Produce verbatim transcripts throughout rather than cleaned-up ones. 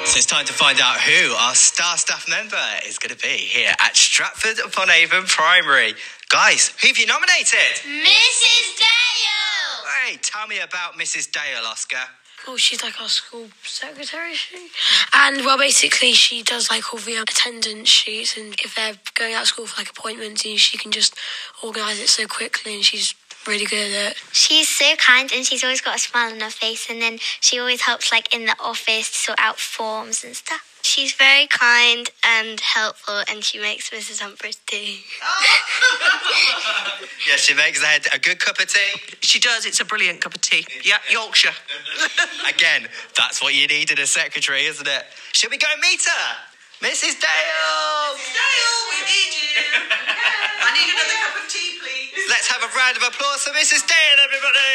So it's time to find out who our star staff member is going to be here at Stratford-upon-Avon Primary. Guys, who have you nominated? Missus Dale! Hey, tell me about Missus Dale, Oscar. Well, she's like our school secretary, is she? And, well, basically, she does, like, all the attendance sheets, and if they're going out of school for, like, appointments, she can just organise it so quickly, and she's really good at it. She's so kind, and she's always got a smile on her face, and then she always helps, like, in the office to sort out forms and stuff. She's very kind and helpful, and she makes Missus Humphries tea. Yeah, she makes a, a good cup of tea. She does. It's a brilliant cup of tea. Yeah, Yorkshire. Again, that's what you need in a secretary, isn't it? Should we go meet her? Missus Dale! Missus Dale, we need you. I need another cup of tea, please. Let's have a round of applause for Missus Dale, everybody!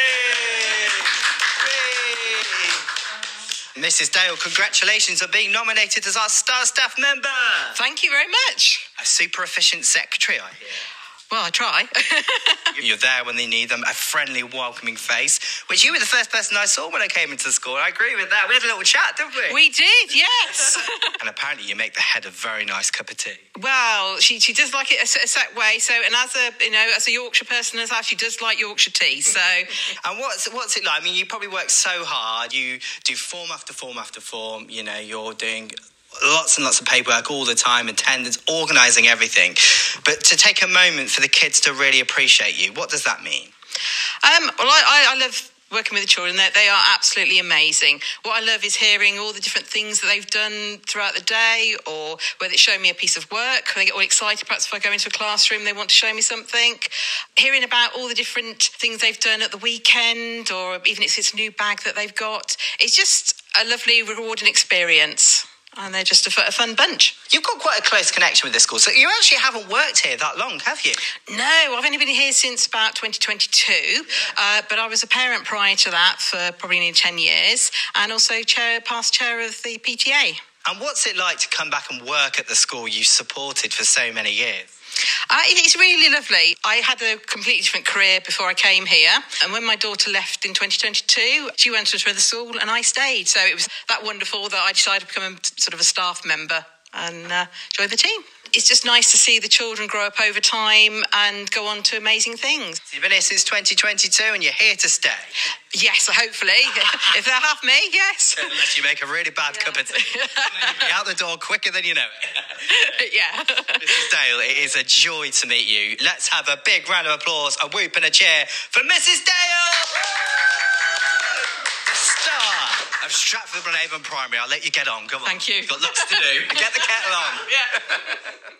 Whee! Missus Dale, congratulations on being nominated as our star staff member. Thank you very much. A super efficient secretary, I hear. Well, I try. You're there when they need them, a friendly, welcoming face, which you were the first person I saw when I came into school. I agree with that. We had a little chat, didn't we? We did, yes. And apparently you make the head a very nice cup of tea. Well, she she does like it a, a set way. So, and as a you know as a Yorkshire person herself, she does like Yorkshire tea. So, and what's what's it like? I mean, you probably work so hard. You do form after form after form. You know, you're doing lots and lots of paperwork all the time, attendance, organising everything. But to take a moment for the kids to really appreciate you, what does that mean? Um, well, I, I, I love working with the children. They, they are absolutely amazing. What I love is hearing all the different things that they've done throughout the day, or whether it's showing me a piece of work. They get all excited. Perhaps if I go into a classroom, they want to show me something. Hearing about all the different things they've done at the weekend, or even if it's a new bag that they've got. It's just a lovely, rewarding experience. And they're just a, f- a fun bunch. You've got quite a close connection with this school, so you actually haven't worked here that long, have you? No, I've only been here since about twenty twenty-two, yeah. uh, but I was a parent prior to that for probably nearly ten years, and also chair, past chair of the P T A. And what's it like to come back and work at the school you supported for so many years? Uh, it's really lovely. I had a completely different career before I came here. And when my daughter left in twenty twenty-two, she went to another school and I stayed. So it was that wonderful that I decided to become a, sort of a staff member and uh, join the team. It's just nice to see the children grow up over time and go on to amazing things. So you've been here since twenty twenty-two and you're here to stay? Yes, hopefully. If they'll have me, yes. Unless you make a really bad yeah. cup of tea. You'll be out the door quicker than you know it. Yeah. Missus Dale, it is a joy to meet you. Let's have a big round of applause, a whoop and a cheer for Missus Dale! The star of Stratford-upon-Avon Primary. I'll let you get on. Come on. Thank you. You've got lots to do. Get the kettle on. Yeah.